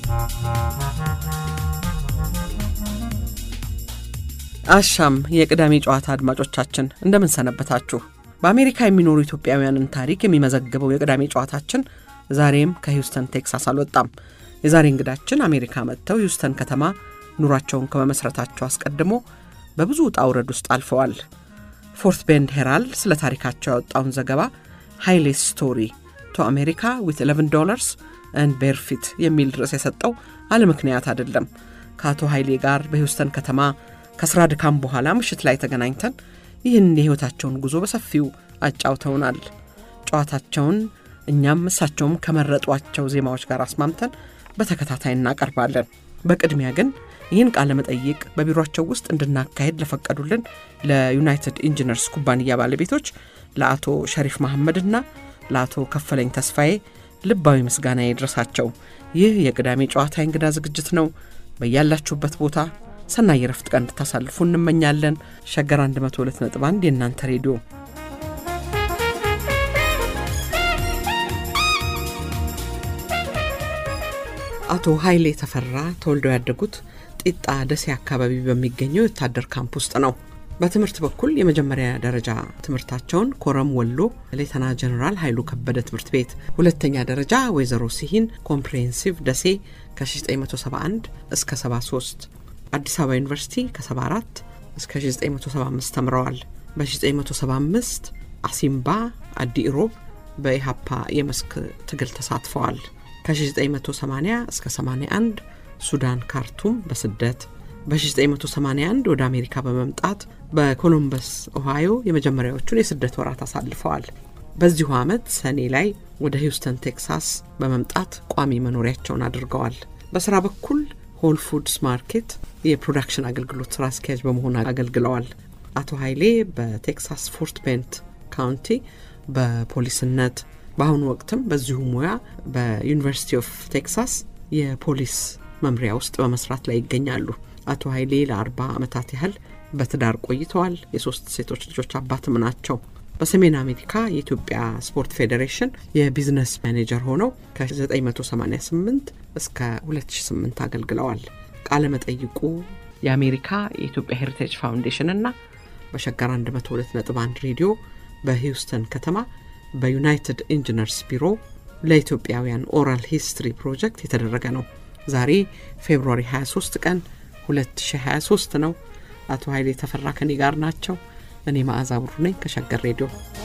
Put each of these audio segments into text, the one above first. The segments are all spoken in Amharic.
አሻም የቅዳሜ ጨዋታ አድማጮቻችን እንደምን ሰነበታችሁ? በአሜሪካ የሚኖሩ ኢትዮጵያውያንን ታሪክ የሚመዘግበው የቅዳሜ ጨዋታችን ዛሬም ከሂውስተን ቴክሳስ አልወጣም። የዛሬ እንግዳችን አሜሪካ መጥተው ሂውስተን ከተማ ኑሯቸውን ከመመስረታቸው አስቀድሞ በብዙ ውጣ ውረድ ውስጥ አልፈዋል። ፎርት ቤንድ ሄራልድ ስለ ታሪካቸው ያወጣውን ዘገባ ሃይሌ ስቶሪ ቱ አሜሪካ with $11 and barefoot የሚል ርዕስ የሰጠው አለ ምክንያት አይደለም። ከአቶ ሃይሌ ጋር በሂውስተን ከተማ ከስራ ድካም በኋላ ምሽት ላይ ተገናኝተን ይህን የህይወታቸውን ጉዞ በሰፊው አጫውተውናል። ጨዋታቸውን እኛም እሳቸውም ከመረጧቸው ዜማዎች ጋር አስማምተን በተከታታይ እናቀርባለን። በቅድሚያ ግን ይህን ቃለ መጠይቅ በቢሮአቸው ውስጥ እንድናካሄድ ለፈቀዱልን ለዩናይትድ ኢንጂነርስ ኩባንያ ባለቤቶች ለአቶ ሸሪፍ መሐመድና ለአቶ ከፈለኝ ተስፋዬ ልባዊ ምስጋና ይድረሳቸው። ይህ የቅዳሜ ጨዋታ እንግዳ ዝግጅት ነው። በያላችሁበት ቦታ ሰናይ ረፍት ቀን እንድታሳልፉ እንመኛለን። ሸገር 102.1 የእናንተ ሬዲዮ። አቶ ሃይሌ ተፈራ ተወልደው ያደጉት ጢጣ ደሴ አካባቢ በሚገኘው የወታደር ካምፕ ውስጥ ነው። በትምህርት በኩል የመጀመሪያ ደረጃ ትምህርታቸውን ኮረም ወሎ ሌተና ጀነራል ኃይሉ ከበደ ትምህርት ቤት፣ ሁለተኛ ደረጃ ወይዘሮ ሲሂን ኮምፕሬሄንሲቭ ደሴ ከ1971 እስከ 73፣ አዲስ አበባ ዩኒቨርሲቲ ከ74 እስከ 1975 ተምረዋል። በ1975 አሲምባ አዲ ኢሮብ በኢሃፓ የመስክ ትግል ተሳትፈዋል። ከ1980 እስከ 81 ሱዳን ካርቱም በስደት፣ በ1981 ወደ አሜሪካ በመምጣት በኮሎምበስ ኦሃዮ የመጀመሪያዎቹን የስደት ወራት አሳልፈዋል። በዚሁ ዓመት ሰኔ ላይ ወደ ሂውስተን ቴክሳስ በመምጣት ቋሚ መኖሪያቸውን አድርገዋል። በስራ በኩል ሆል ፉድስ ማርኬት የፕሮዳክሽን አገልግሎት ስራ አስኪያጅ በመሆን አገልግለዋል። አቶ ሃይሌ በቴክሳስ ፎርት ቤንት ካውንቲ በፖሊስነት በአሁኑ ወቅትም በዚሁ ሙያ በዩኒቨርሲቲ ኦፍ ቴክሳስ የፖሊስ መምሪያ ውስጥ በመስራት ላይ ይገኛሉ። አቶ ሃይሌ ለ40 ዓመታት ያህል በትዳር ቆይተዋል። የሶስት ሴቶች ልጆች አባትም ናቸው። በሰሜን አሜሪካ የኢትዮጵያ ስፖርት ፌዴሬሽን የቢዝነስ ማኔጀር ሆነው ከ1988 እስከ 2008 አገልግለዋል። ቃለ መጠይቁ የአሜሪካ የኢትዮጵያ ሄሪቴጅ ፋውንዴሽን እና በሸገር 102.1 ሬዲዮ በሂውስተን ከተማ በዩናይትድ ኢንጂነርስ ቢሮ ለኢትዮጵያውያን ኦራል ሂስትሪ ፕሮጀክት የተደረገ ነው። ዛሬ ፌብሩዋሪ 23 ቀን 2023 ነው። አቶ ሃይሌ ተፈራ ከኔ ጋር ናቸው። እኔ ማዕዛ ብሩ ነኝ ከሸገር ሬዲዮ።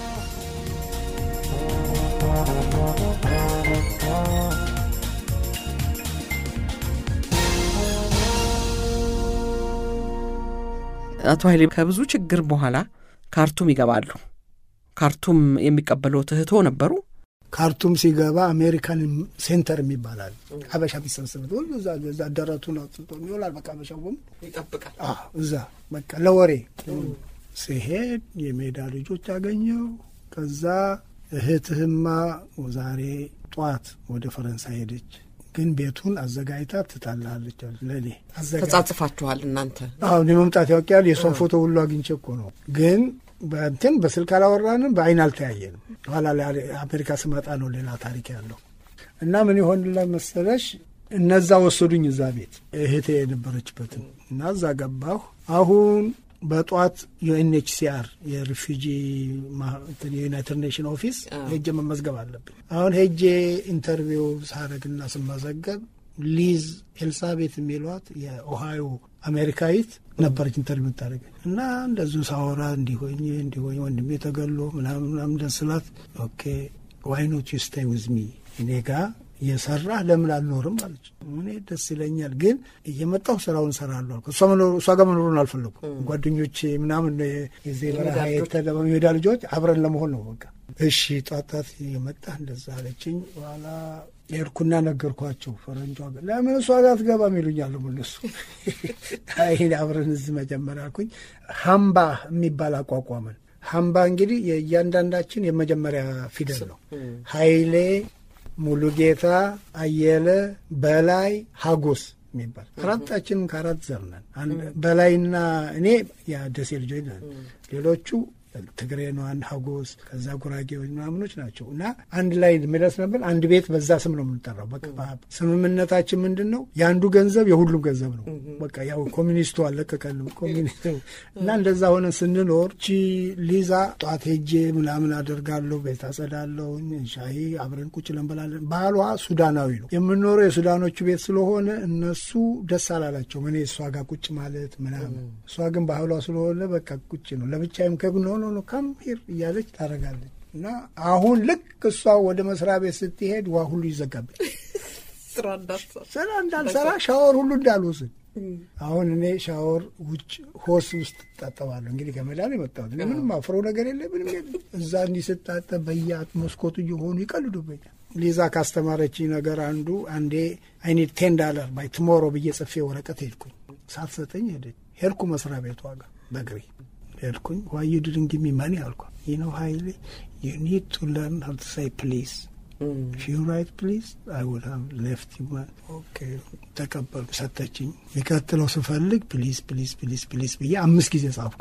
አቶ ሃይሌ ከብዙ ችግር በኋላ ካርቱም ይገባሉ። ካርቱም የሚቀበለው እህቶ ነበሩ። ካርቱም ሲገባ አሜሪካን ሴንተር የሚባላል አበሻ ቢሰበሰብ ሁሉ እዛ ደረቱን አጥቶ ይውላል። በቃ አበሻውም ይጠብቃል። እዛ በቃ ለወሬ ሲሄድ የሜዳ ልጆች አገኘው። ከዛ እህትህማ ዛሬ ጧት ወደ ፈረንሳይ ሄደች፣ ግን ቤቱን አዘጋጅታ ትታላለች ለኔ ተጻጽፋችኋል እናንተ? አዎ ለመምጣት ያውቃል። የሷን ፎቶ ሁሉ አግኝቼ እኮ ነው። ግን በእንትን በስልክ አላወራንም፣ በአይን አልተያየንም። ኋላ ላይ አሜሪካ ስመጣ ነው ሌላ ታሪክ ያለው። እና ምን ይሆንልህ መሰለሽ እነዛ ወሰዱኝ እዛ ቤት እህቴ የነበረችበትን እና እዛ ገባሁ። አሁን በጧት ዩኤንኤችሲአር የሪፊጂ የዩናይትድ ኔሽን ኦፊስ ሄጄ መመዝገብ አለብኝ። አሁን ሄጄ ኢንተርቪው ሳረግና ስመዘገብ ሊዝ ኤልሳቤት የሚሏት የኦሃዮ አሜሪካዊት ነበረች ኢንተርቪው ታደርገ እና እንደዚሁ ሳወራ እንዲሆኝ ወንድሜ ተገሎ ምናምን ደስላት ኦኬ ዋይ ኖት ዩ ስቴይ ዊዝ ሚ እኔ ጋር የሰራ ለምን አልኖርም አለች። እኔ ደስ ይለኛል ግን እየመጣሁ ስራውን ሰራለሁ። እሷ ጋር መኖሩን አልፈለኩም። ጓደኞቼ ምናምን የዜበራ የተለመደ ልጆች አብረን ለመሆን ነው በቃ። እሺ ጧጣት የመጣ እንደዛ አለችኝ። በኋላ ኤርኩና ነገርኳቸው። ፈረንጇ ለምን እሷ ጋር አትገባም ይሉኛል እነሱ። አይ አብረን እዚህ መጀመሪያ አልኩኝ። ሀምባ የሚባል አቋቋመን። ሀምባ እንግዲህ የእያንዳንዳችን የመጀመሪያ ፊደል ነው። ሃይሌ፣ ሙሉጌታ፣ አየለ፣ በላይ፣ ሀጎስ የሚባል አራታችንም ከአራት ዘር ነን። በላይና እኔ የደሴ ልጆች ነን። ሌሎቹ ትግሬኗን ሀጎስ ከዛ ጉራጌዎች ምናምኖች ናቸው እና አንድ ላይ ምለስ ነበር። አንድ ቤት በዛ ስም ነው የምንጠራው። በቃ ስምምነታችን ምንድን ነው? የአንዱ ገንዘብ የሁሉም ገንዘብ ነው። በቃ ያው ኮሚኒስቱ አለቀቀልም ኮሚኒስቱ እና እንደዛ ሆነ ስንኖር ቺ ሊዛ ጧት ሄጄ ምናምን አደርጋለሁ፣ ቤት አጸዳለሁ፣ ሻይ አብረን ቁጭ እንበላለን። ባህሏ ሱዳናዊ ነው። የምንኖረው የሱዳኖቹ ቤት ስለሆነ እነሱ ደስ አላላቸውም እኔ እሷ ጋር ቁጭ ማለት ምናምን። እሷ ግን ባህሏ ስለሆነ በቃ ቁጭ ነው። ለብቻዬም ከግኖ ነው ከም ሄር እያለች ታደርጋለች። እና አሁን ልክ እሷ ወደ መስሪያ ቤት ስትሄድ ዋ ሁሉ ይዘጋብኝ፣ ስራ እንዳልሰራ ሻወር ሁሉ እንዳልወስድ። አሁን እኔ ሻወር ውጭ ሆስ ውስጥ ታጠባለሁ። እንግዲህ ከመዳን የመጣሁት ምንም አፍሮ ነገር የለ ምንም የለ። እዛ እንዲህ ስታጠብ በየአት መስኮቱ እየሆኑ ይቀልዱብኛል። ሊዛ ካስተማረችኝ ነገር አንዱ አንዴ አይ ኒድ $10 ባይ ቱሞሮ ብዬ ጽፌ ወረቀት ሄድኩኝ። ሳትሰጠኝ ሄድኩ መስሪያ ቤቷ ጋር በእግሬ ሄድኩኝ። ዋይ ዩ ዲድንት ጊቭ ሚ ማኒ አልኳት። ዩ ኖ ሀይሌ ዩ ኒድ ቱ ለርን ሃው ቱ ሴይ ፕሊዝ if you write please I would have left you man. okay ተቀበልኩ፣ ሰጠችኝ። የሚቀጥለው ስፈልግ ፕሊዝ ፕሊዝ ፕሊዝ ፕሊዝ ብዬ 5 ጊዜ ጻፍኩ።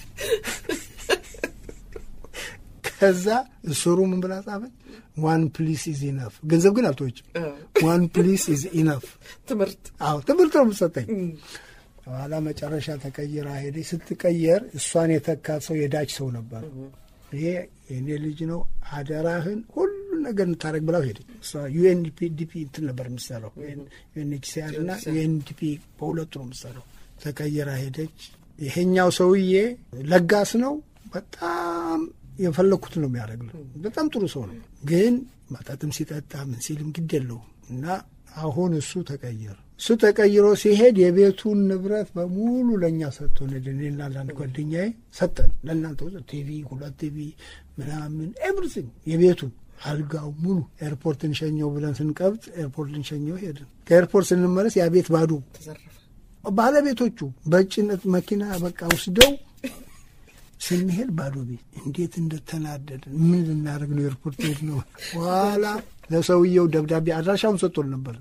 ከዛ እሱሩ ምን ብላ ጻፈች? one please is enough። ገንዘብ ግን አልተወችም። one please is enough ትምህርት ነው የምትሰጠኝ። ኋላ መጨረሻ ተቀይራ ሄደች። ስትቀየር እሷን የተካት ሰው የዳች ሰው ነበር። ይሄ የኔ ልጅ ነው አደራህን ሁሉ ነገር እንታረግ ብላው ሄደች። እሷ ዩኤንዲፒ እንትን ነበር የምትሰራው፣ ዩኤንኤችሲአር እና ዩኤንዲፒ በሁለቱ ነው የምትሰራው። ተቀይራ ሄደች። ይሄኛው ሰውዬ ለጋስ ነው፣ በጣም የፈለኩት ነው የሚያደርግልህ። በጣም ጥሩ ሰው ነው፣ ግን ማጣጥም ሲጠጣ ምን ሲልም ግድ የለውም። እና አሁን እሱ ተቀየረ። እሱ ተቀይሮ ሲሄድ የቤቱን ንብረት በሙሉ ለኛ ሰጥቶን ለኔና ለአንድ ጓደኛዬ ሰጠን። ለእናንተ ቲቪ 2 ቲቪ ምናምን ኤቭሪቲንግ የቤቱን አልጋው ሙሉ። ኤርፖርት እንሸኘው ብለን ስንቀብጥ ኤርፖርት እንሸኘው ሄድን። ከኤርፖርት ስንመለስ ያ ቤት ባዶ ተዘረፈ። ባለቤቶቹ በጭነት መኪና በቃ ወስደው ስንሄድ ባዶ ቤት። እንዴት እንደተናደድን ምን ልናደርግ ነው ኤርፖርት ሄድ ነው። ኋላ ለሰውየው ደብዳቤ አድራሻውን ሰጥቶል ነበር።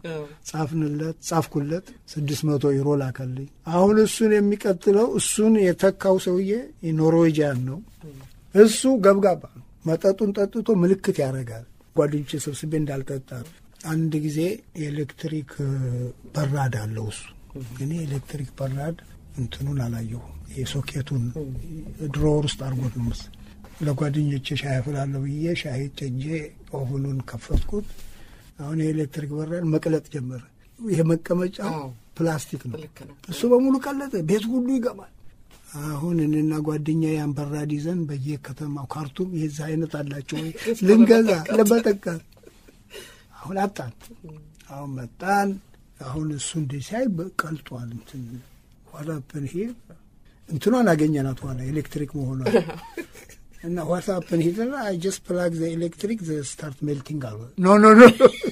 ጻፍኩለት 600 ዩሮ ላከልኝ። አሁን እሱን የሚቀጥለው እሱን የተካው ሰውዬ ኖርዌጂያን ነው። እሱ ገብጋባ ነው። መጠጡን ጠጥቶ ምልክት ያደርጋል። ጓደኞቼ ሰብስቤ እንዳልጠጣ አንድ ጊዜ ኤሌክትሪክ በራድ አለው እሱ። እኔ ኤሌክትሪክ በራድ እንትኑን አላየሁም። የሶኬቱን ድሮወር ውስጥ አርጎት ነው መሰለኝ። ለጓደኞቼ ሻይ አፈላለሁ ብዬ ሻይ ጨጄ ኦቨኑን ከፈትኩት። አሁን የኤሌክትሪክ በራድ መቅለጥ ጀመረ። ይሄ መቀመጫው ፕላስቲክ ነው። እሱ በሙሉ ቀለጠ። ቤት ሁሉ ይገባል። አሁን እኔና ጓደኛዬ ያን በራድ ይዘን በየከተማው ካርቱም የዛ አይነት አላቸው ልንገዛ ለበጠቃ አሁን አጣን። አሁን መጣን። አሁን እሱ እንደሳይ በቀልጧል። እንትን ዋላፕን ሄ እንትኗን አገኘናት ኋላ ኤሌክትሪክ መሆኗ እና ዋትሳፕን ሄደና I just plug the electric they start melting አሉ። ኖ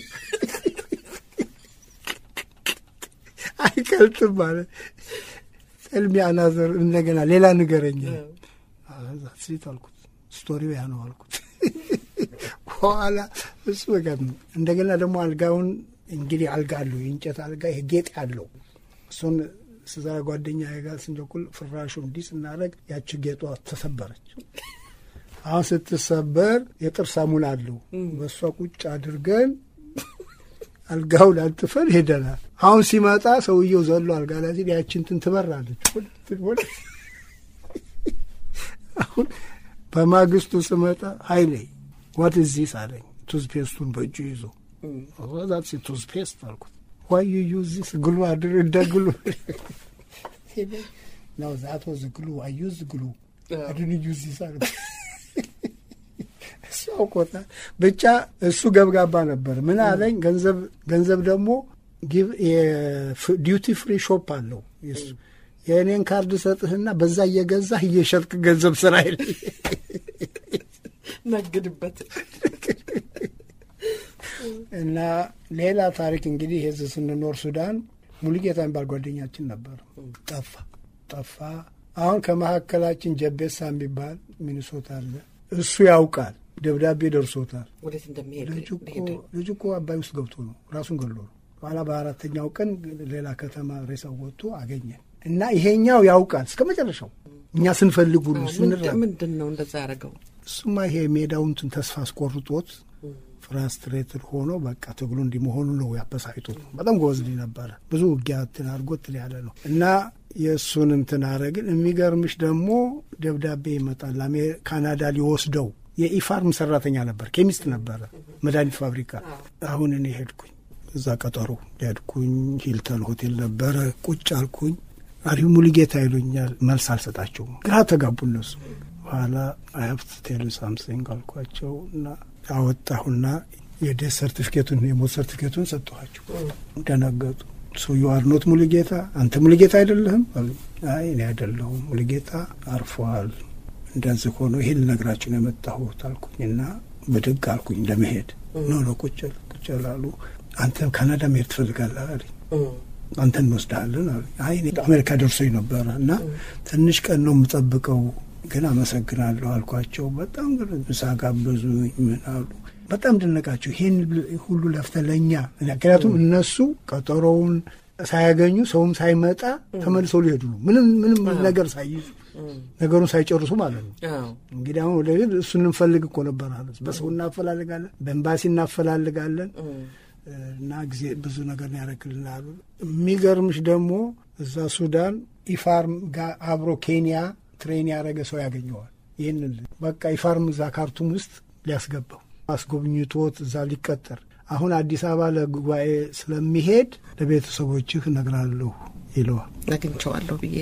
አይቀልጥም ማለት ሰልሚ አናዘር እንደገና ሌላ ንገረኝ። ዛት አልኩት። ስቶሪው ያ ነው አልኩት። ኋላ እሱ ወገን እንደገና ደግሞ አልጋውን እንግዲህ አልጋ አለው የእንጨት አልጋ ጌጥ ያለው እሱን ስዛራ ጓደኛ ጋር ስንጀኩል ፍራሹ እንዲስ እናረግ ያቺ ጌጧ ተሰበረች። አሁን ስትሰበር የጥርስ ሳሙና አለው በሷ ቁጭ አድርገን አልጋውን አጥፈን ሄደናል። አሁን ሲመጣ ሰውየው ዘሎ አልጋ ላይ ያቺን ትበራለች። አሁን በማግስቱ ስመጣ ኃይሌ what is this አለኝ። ቱዝፔስቱን በእጁ ይዞ that's it toothpaste አልኩት። why you use this glue እንደግሉ no that was glue I used glue I didn't use this አልኩት። ሰው ቆጣ ብቻ እሱ ገብጋባ ነበር። ምን አለኝ ገንዘብ ደግሞ ጊቭ ዲዩቲ ፍሪ ሾፕ አለው እሱ የኔን ካርድ ሰጥህና በዛ እየገዛህ እየሸጥክ ገንዘብ ስራ አይደል ነግድበት። እና ሌላ ታሪክ እንግዲህ እዚህ ስንኖር ሱዳን ሙሉጌታ የሚባል ጓደኛችን ነበር። ጠፋ። አሁን ከመካከላችን ጀቤሳ የሚባል ሚኒሶታ አለ። እሱ ያውቃል። ደብዳቤ ደርሶታል። ወዴት እንደሚሄድ ልጅ እኮ አባይ ውስጥ ገብቶ ነው ራሱን ገሎ ነው። ኋላ በአራተኛው ቀን ሌላ ከተማ ሬሳው ወጥቶ አገኘን እና ይሄኛው ያውቃል እስከ መጨረሻው እኛ ስንፈልግ ሁሉ ስንራ ምንድነው እንደዛ ያደረገው? እሱማ ይሄ ሜዳውን ተስፋ አስቆርጦት ፍራስትሬትድ ሆኖ በቃ ትግሉ እንዲመሆኑ ነው ያበሳይቶት። በጣም ጎበዝ ነበር። ብዙ ውጊያ አድርጎት ያለ ነው እና የእሱን እንትን አረግን። የሚገርምሽ ደግሞ ደብዳቤ ይመጣል ካናዳ ሊወስደው። የኢፋርም ሰራተኛ ነበር፣ ኬሚስት ነበረ፣ መድኃኒት ፋብሪካ። አሁን እኔ ሄድኩኝ እዛ ቀጠሮ ሄድኩኝ። ሂልተን ሆቴል ነበረ። ቁጭ አልኩኝ። አሪፍ ሙሉጌታ ይሉኛል። መልስ አልሰጣቸውም። ግራ ተጋቡ እነሱ። በኋላ አይ ሃቭ ቱ ቴል ዩ ሳምቲንግ አልኳቸው እና አወጣሁና የዴት ሰርቲፊኬቱን የሞት ሰርቲፊኬቱን ሰጥኋቸው። ደነገጡ። ሶ ዩ አር ኖት ሙሉጌታ፣ አንተ ሙሉጌታ አይደለህም አሉ። አይ እኔ አይደለሁም፣ ሙሉጌታ አርፏል። እንደዚህ ሆኖ ይሄን ልነግራችሁ ነው የመጣሁት አልኩኝና ብድግ አልኩኝ ለመሄድ። ኖ ቁጭ አሉ። አንተ ካናዳ መሄድ ትፈልጋለህ አለኝ። አንተን እንወስድሃለን አሉ። አይ እኔ አሜሪካ ደርሶኝ ነበረ እና ትንሽ ቀን ነው የምጠብቀው ግን አመሰግናለሁ አልኳቸው። በጣም ምሳ ጋበዙኝ። ምን አሉ። በጣም ደነቃቸው። ይሄን ሁሉ ለፍተለኛ። ምክንያቱም እነሱ ቀጠሮውን ሳያገኙ ሰውም ሳይመጣ ተመልሰው ሊሄዱ ነው። ምንም ነገር ሳይይዙ ነገሩን ሳይጨርሱ ማለት ነው። እንግዲህ አሁን ወደፊት እሱን እንፈልግ እኮ ነበር አለ። በሰው እናፈላልጋለን፣ በኤምባሲ እናፈላልጋለን እና ጊዜ ብዙ ነገር ያደርግልናል። የሚገርምሽ ደግሞ እዛ ሱዳን ኢፋርም ጋር አብሮ ኬንያ ትሬን ያደረገ ሰው ያገኘዋል። ይህንን በቃ ኢፋርም እዛ ካርቱም ውስጥ ሊያስገባው አስጎብኝቶት እዛ ሊቀጠር አሁን አዲስ አበባ ለጉባኤ ስለሚሄድ ለቤተሰቦችህ እነግራለሁ ይለዋል። አግኝቼዋለሁ ብዬ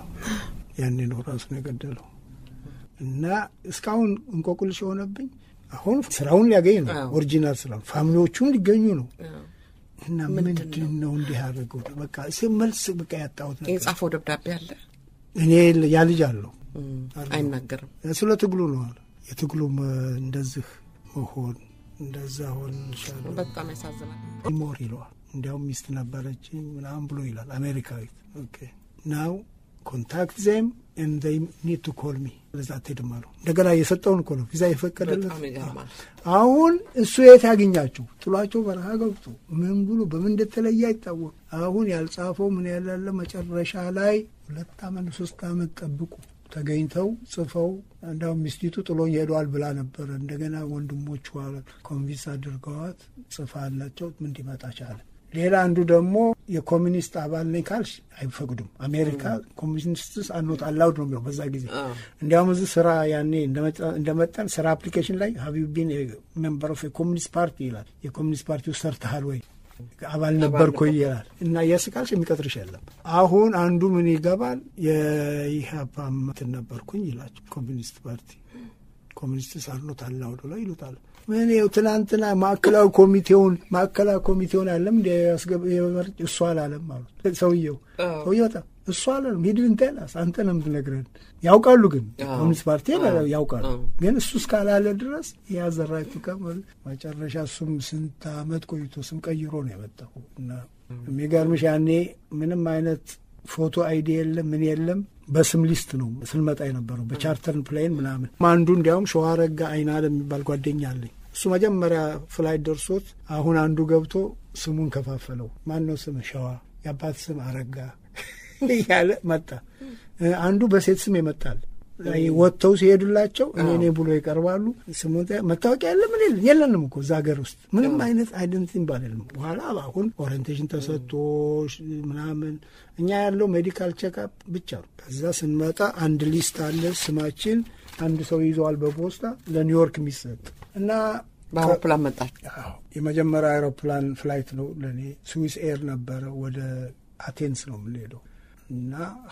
ያኔ ነው ራሱን የገደለው እና እስካሁን እንቆቅልሽ የሆነብኝ አሁን ስራውን ሊያገኝ ነው። ኦሪጂናል ስራውን ፋሚሊዎቹም ሊገኙ ነው እና ምንድን ነው እንዲህ ያደረገው? በቃ መልስ በቃ ያጣሁት ነገር። የጻፈው ደብዳቤ አለ። እኔ ያ ልጅ አለው አይናገርም። ስለ ትግሉ ነው አለ። የትግሉም እንደዚህ መሆን እንደዛ ሆን ይሻላል። በጣም ያሳዝናል። ሞር ይለዋል። እንዲያውም ሚስት ነበረችኝ ምናምን ብሎ ይላል። አሜሪካዊት። ኦኬ ናው ኮንታክት ዘም and they need to call me። ለዛ ተደማሩ እንደገና የሰጠውን እኮ ነው ቪዛ የፈቀደለት። አሁን እሱ የት ያገኛቸው? ጥሏቸው በረሃ ገብቶ ምን ብሎ በምን እንደተለየ አይታወቅ። አሁን ያልጻፈው ምን ያላለ መጨረሻ ላይ 2 ዓመት 3 ዓመት ጠብቁ ተገኝተው ጽፈው እንዳው ሚስቲቱ ጥሎኝ ሄዷል ብላ ነበር። እንደገና ወንድሞቹ ኮንቪንስ አድርገዋት ጽፋላቸው ምን እንዲመጣ ቻለ። ሌላ አንዱ ደግሞ የኮሚኒስት አባል ነኝ ካልሽ አይፈቅዱም። አሜሪካ ኮሚኒስትስ አኖት አላውድ ነው የሚለው በዛ ጊዜ። እንዲያውም እዚህ ስራ ያኔ እንደመጣን ስራ አፕሊኬሽን ላይ have you been a member of a communist party ይላል። የኮሚኒስት ፓርቲ ውስጥ ሰርተሃል ወይ አባል ነበርኩ ይላል። እና የስቃልሽ የሚቀጥርሽ የለም። አሁን አንዱ ምን ይገባል የኢህአፓም ነበርኩኝ ይላል። ኮሚኒስት ፓርቲ ኮሚኒስትስ አኖት አላውድ ላይ ይሉታል። ምን ይኸው ትናንትና ማዕከላዊ ኮሚቴውን አለም እንዲያስገብ የመርጭ እሱ አላለም ማለት ሰውየው በጣም እሱ አላለም። ሂድን ተላስ አንተ ነው የምትነግረን። ያውቃሉ ግን ኮሚኒስት ፓርቲ ያውቃሉ ግን እሱ እስካላለ ድረስ ያዘራይቱ ከመል መጨረሻ እሱም ስንት ዓመት ቆይቶ ስም ቀይሮ ነው የመጣው። እና የሚገርምሽ ያኔ ምንም አይነት ፎቶ አይዲ የለም ምን የለም። በስም ሊስት ነው ስንመጣ የነበረው በቻርተርን ፕሌን ምናምን። አንዱ እንዲያውም ሸዋረጋ አይናለ የሚባል ጓደኛ አለኝ። እሱ መጀመሪያ ፍላይት ደርሶት አሁን አንዱ ገብቶ ስሙን ከፋፈለው። ማን ነው ስም? ሸዋ። የአባት ስም አረጋ ያለ መጣ። አንዱ በሴት ስም ይመጣል። ወጥተው ሲሄዱላቸው እኔ ብሎ ይቀርባሉ። ስሙን መታወቂያ ያለ ምን የለንም እኮ እዛ ሀገር ውስጥ ምንም አይነት አይደንቲቲ ባለንም። በኋላ አሁን ኦሪንቴሽን ተሰጥቶ ምናምን እኛ ያለው ሜዲካል ቼክአፕ ብቻ ነው። ከዛ ስንመጣ አንድ ሊስት አለ ስማችን አንድ ሰው ይዘዋል በፖስታ ለኒውዮርክ የሚሰጥ እና በአውሮፕላን መጣች። የመጀመሪያ አውሮፕላን ፍላይት ነው ለኔ። ስዊስ ኤር ነበረ። ወደ አቴንስ ነው የምንሄደው እና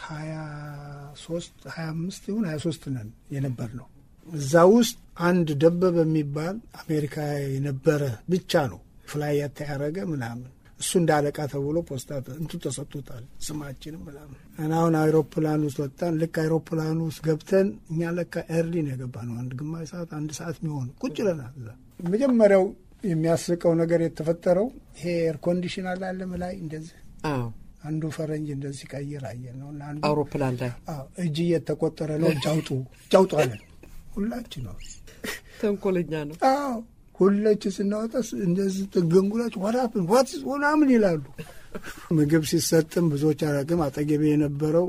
25 ይሁን 23 ነን የነበር ነው። እዛ ውስጥ አንድ ደበበ የሚባል አሜሪካ የነበረ ብቻ ነው ፍላይ ያያረገ ምናምን። እሱ እንዳለቃ ተብሎ ፖስታ ተሰጥቶታል ስማችንም ምናምን። እና አሁን አውሮፕላን ውስጥ ወጣን። ልክ አውሮፕላን ውስጥ ገብተን እኛ ለካ ኤርሊ ነው የገባነው። አንድ ሰዓት የሚሆን ቁጭ ለናል። መጀመሪያው የሚያስቀው ነገር የተፈጠረው ይሄ ኤር ኮንዲሽን አለ ላይ እንደዚህ አንዱ ፈረንጅ እንደዚህ ቀይር አየን ነው። አንዱ አውሮፕላን ላይ እጅ እየተቆጠረ ነው። ጃውጡ አለ። ሁላችን ነው ተንኮለኛ ነው። ሁላችን ስናወጣ እንደዚህ ተገንጉላችሁ ዋት ምናምን ይላሉ። ምግብ ሲሰጥም ብዙዎች አላውቅም። አጠገቤ የነበረው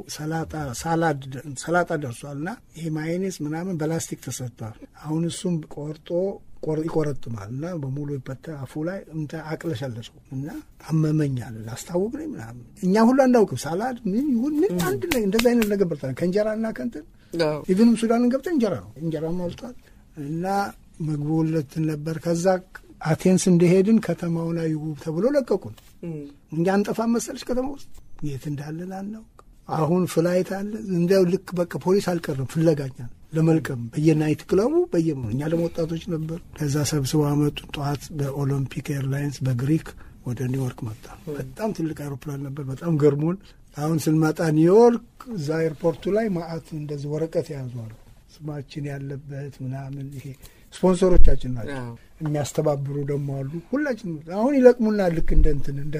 ሰላጣ ደርሷልና ይሄ ማዮኔዝ ምናምን በላስቲክ ተሰጥቷል። አሁን እሱም ቆርጦ ይቆረጥማል እና በሙሉ ይበታ አፉ ላይ እንተ አቅለሸለሸው እና አመመኛል። ላስታውቅ ነኝ ምናምን እኛ ሁሉ አናውቅም። ሳላድ ምን ይሁን ምን አንድ ላይ እንደዛ አይነት ነገር በልተናል ከእንጀራና ከእንትን ኢቭንም ሱዳንን ገብተን እንጀራ ሞልቷል እና ምግቡ ለትን ነበር። ከዛ አቴንስ እንደሄድን ከተማው ላይ ተብሎ ለቀቁን። እኛ አንጠፋም መሰለሽ ከተማ ውስጥ የት እንዳለን አናውቅ። አሁን ፍላይት አለ እንደው ልክ በቃ ፖሊስ አልቀረም ፍለጋኛ ለመልቀም በየናይት ክለቡ እኛ ደግሞ ወጣቶች ነበር። ከዛ ሰብስበው አመጡን። ጠዋት በኦሎምፒክ ኤርላይንስ በግሪክ ወደ ኒውዮርክ መጣ። በጣም ትልቅ አይሮፕላን ነበር። በጣም ገርሞን አሁን ስንመጣ ኒውዮርክ እዛ ኤርፖርቱ ላይ ማአት እንደዚህ ወረቀት ያዟል ስማችን ያለበት ምናምን። ይሄ ስፖንሰሮቻችን ናቸው የሚያስተባብሩ ደግሞ አሉ። ሁላችን አሁን ይለቅሙና ልክ እንደ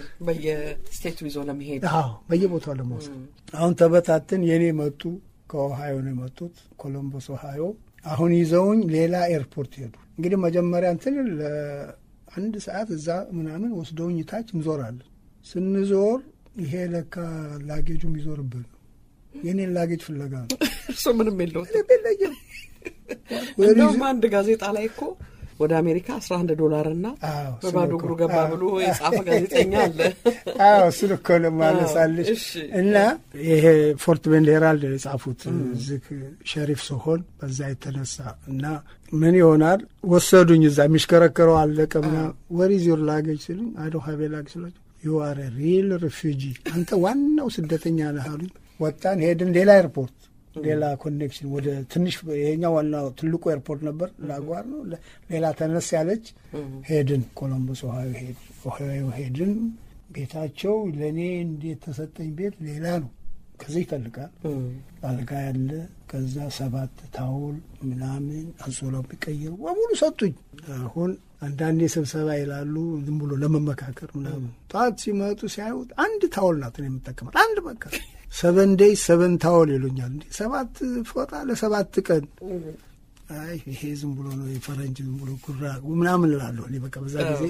በየስቴቱ ይዞ ለመሄድ በየቦታው ለመውሰድ አሁን ተበታትን። የኔ መጡ ከኦሃዮ ነው የመጡት ኮሎምቦስ ኦሃዮ። አሁን ይዘውኝ ሌላ ኤርፖርት ሄዱ። እንግዲህ መጀመሪያ እንትን ለአንድ ሰዓት እዛ ምናምን ወስደውኝ ታች እንዞራለን። ስንዞር ይሄ ለካ ላጌጁ የሚዞርብን ነው። የኔን ላጌጅ ፍለጋ ነው። እሱ ምንም የለውም። እንደውም አንድ ጋዜጣ ላይ እኮ ወደ አሜሪካ $11 እና በባዶ እግሩ ገባ ብሎ የጻፈ ጋዜጠኛ አለ። እሱን እኮ ነው ማለሳለሽ። እና ይሄ ፎርት ቤንድ ሄራልድ የጻፉት ዝክ ሸሪፍ ሲሆን በዛ የተነሳ እና ምን ይሆናል ወሰዱኝ። እዛ የሚሽከረከረው አለቀምና where is your luggage ሲሉኝ I don't have a luggage ሲሉኝ you are a real refugee አንተ ዋናው ስደተኛ ነህ አሉኝ። ወጣን ሄድን ሌላ ኤርፖርት ሌላ ኮኔክሽን ወደ ትንሽ ይሄኛው ዋናው ትልቁ ኤርፖርት ነበር ላጓር ነው። ሌላ ተነስ ያለች ሄድን ኮሎምቦስ ኦሃዮ ሄድን። ቤታቸው ለኔ እንዴት ተሰጠኝ ቤት ሌላ ነው። ከዚህ ይፈልጋል አልጋ ያለ ከዛ 7 ታውል ምናምን አንሶላው ቢቀየው ወሙሉ ሰጡኝ። አሁን አንዳንዴ ስብሰባ ይላሉ ዝም ብሎ ለመመካከር ምናምን። ጧት ሲመጡ ሲያዩት አንድ ታውል ናት ነው የምትጠቀመው አንድ በቃ 7 days 7 ታውል ይሉኛል። እንዴ 7 ፎጣ ለ7 ቀን አይ ይሄ ዝም ብሎ ነው የፈረንጅ ዝም ብሎ ኩራ ምናምን እላለሁ እኔ በቃ በዛ ጊዜ